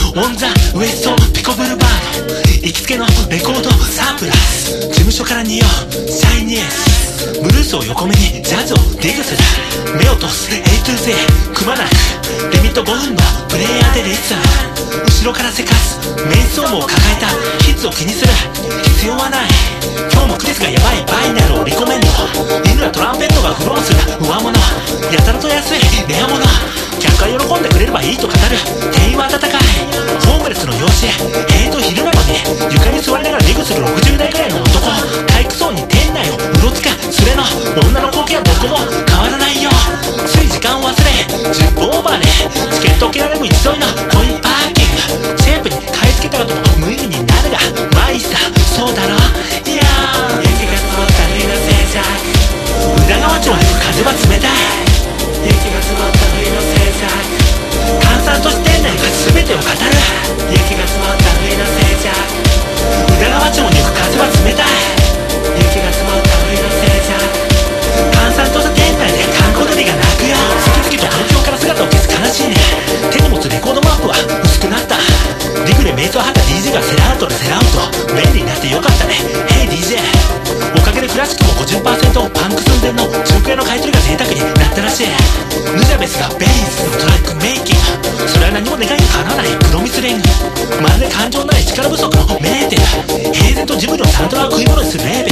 オンザウエストピコブルバード、行きつけのレコードサープラス、事務所から匂うシャイニエス、ブルースを横目にジャズをディグする、目を通す A to Z くまなくリミット5分のプレイヤーでレッスン、後ろからせかすメインソームを抱えたキッズを気にする必要はない。今日もクリスがヤバいバイナルをリコメンド、犬やトランペットがフローする上物、やたらと安いレア物、客が喜んでくれればいいと語る店員は温かい、ホームレスの養子昼なのに床に座りながらディグする60代くらいの男、体育層に店内をうろつか連れの女の光景はどこも変わらないよ。つい時間を忘れ10分オーバーでチケットを切られる一沿いのコインパーキング、シェイプに買い付けたことも無意味になるがまあいいさ、そうだろ。いやー、雪が積もった冬の静寂、裏側町に風は冷たい、雪が積もった冬の静寂、閑散として店内が全てを語る、雪が積もった冬の静寂、裏側町に吹く風は冷たい、雪が積もった冬の静寂、閑散とした店内で観光鳥が鳴くよ、次々と東京から姿を消す悲しいね、手に持つレコードマップは薄くなった、リグでメイトを張った DJ がセラアウトでセラアウト、便利になってよかったね Hey DJ、 おかげでクラシックも 50% パンク寸前の中古屋の買い取りが贅沢になったらしい、ヌジャベスがベイズのトラックメイキング、それは何も願いにかなわない黒蜜レング、まるで感情のない力不足のメーテル、平然とジブリのサントラを食い物にするレーベ